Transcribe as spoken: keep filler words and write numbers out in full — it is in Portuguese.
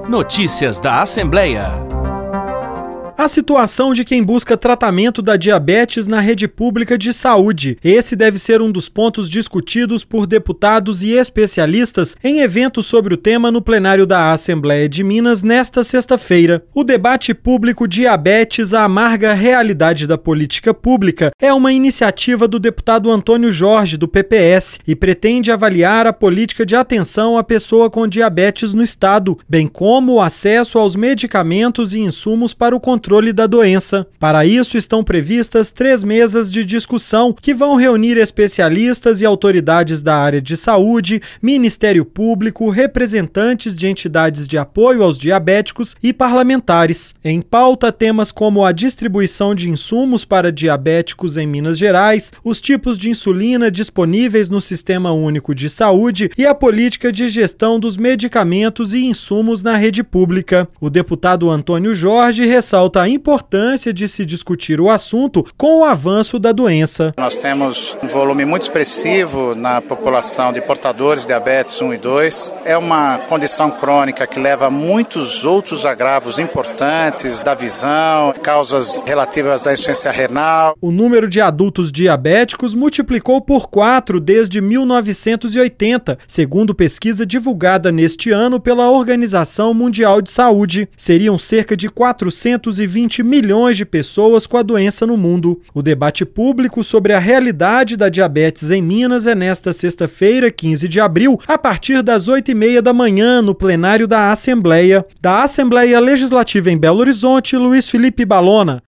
Notícias da Assembleia. A situação de quem busca tratamento da diabetes na rede pública de saúde. Esse deve ser um dos pontos discutidos por deputados e especialistas em evento sobre o tema no plenário da Assembleia de Minas nesta sexta-feira. O debate público Diabetes, a amarga realidade da política pública, é uma iniciativa do deputado Antônio Jorge, do P P S, e pretende avaliar a política de atenção à pessoa com diabetes no estado, bem como o acesso aos medicamentos e insumos para o controle controle da doença. Para isso, estão previstas três mesas de discussão que vão reunir especialistas e autoridades da área de saúde, Ministério Público, representantes de entidades de apoio aos diabéticos e parlamentares. Em pauta, temas como a distribuição de insumos para diabéticos em Minas Gerais, os tipos de insulina disponíveis no Sistema Único de Saúde e a política de gestão dos medicamentos e insumos na rede pública. O deputado Antônio Jorge ressalta a importância de se discutir o assunto com o avanço da doença. Nós temos um volume muito expressivo na população de portadores de diabetes um e dois. É uma condição crônica que leva a muitos outros agravos importantes da visão, causas relativas à insuficiência renal. O número de adultos diabéticos multiplicou por quatro desde mil novecentos e oitenta, segundo pesquisa divulgada neste ano pela Organização Mundial de Saúde. Seriam cerca de quatrocentos e vinte milhões de pessoas com a doença no mundo. O debate público sobre a realidade da diabetes em Minas é nesta sexta-feira, quinze de abril, a partir das oito e meia da manhã, no plenário da Assembleia. Da Assembleia Legislativa em Belo Horizonte, Luiz Felipe Balona.